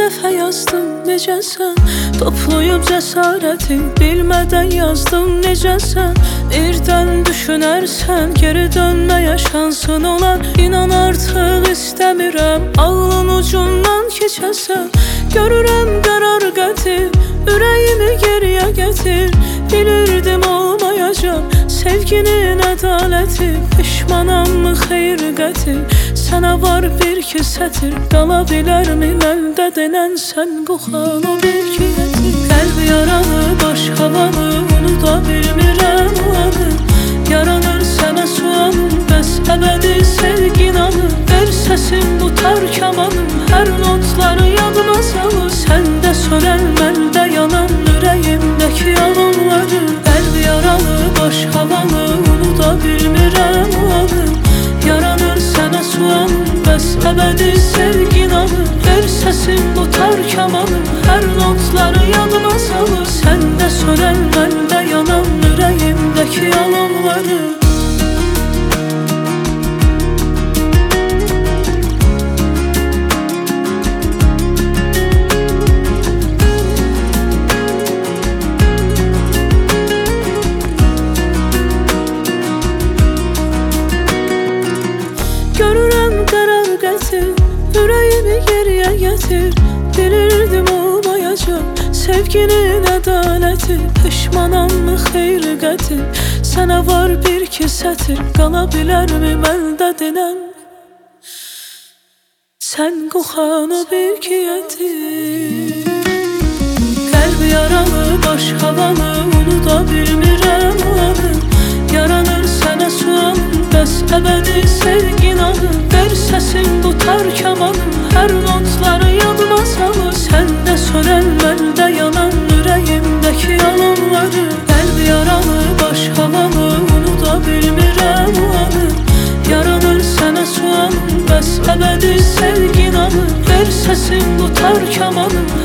dəfə yazdım necəsən, toplayıb cəsarəti bilmədən yazdım necəsən. Birdən düşünərsən geri dönməyə şansın olar. İnan artıq istəmirəm ağlın ucundan keçəsən. Görürəm qərar qətir, ürəyimi geriyə gətir. Bilirdim olmayacaq sevginin ədaləti. Peşmanam mı xeyir qətir, sənə var bir ki sətir. Qala bilərmi məndə denən sən qoxan o bir ki ətir. Qəlb yaralı, baş havalı, unuda bilmirəm o anı. Yaranır sənə sualım, bəs əbədi sevgin anı. Ver səsim tutar kamanım, hər notları yadıma salır. Səndə sönən, məndə yanan ürəyimdəki alınları. Qəlb yaralı, baş havalı, unuda bilmirəm o anı. Yaranır sənə sualım, bəs əbədi sevgin anı. Ver səsim tutar kamanım, hər notları yadıma salır. Səndə sönən, məndə yanan ürəyimdəki alınları. Görürəm qərar qətir, ürəyimi geriyə gətir. Bilirdim olmayacaq sevginin ədaləti. Peşmanam mı xeyir qətir, sənə var bir ki sətir. Qala bilərmi məndə denən sən qoxan o bir ki ətir. Qəlb yaralı, baş havalı, unuda bilmirəm o anı. Yaranır sənə sualım, bəs əbədi sevgin anı. Ver səsim tutar kamanım, hər notları yadıma salır. Səndə sönən, məndə yanan ürəyimdəki alınları. Qəlb yaralı, baş havalı, unuda bilmirəm o anı. Yaranır sənə sualım, bəs əbədi sevgin anı. Ver səsim tutar kamanım,